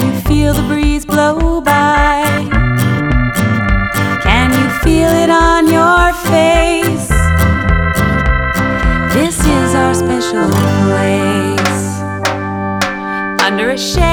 you feel the breeze blow by? Can you feel it on your face? This is our special place, under a shade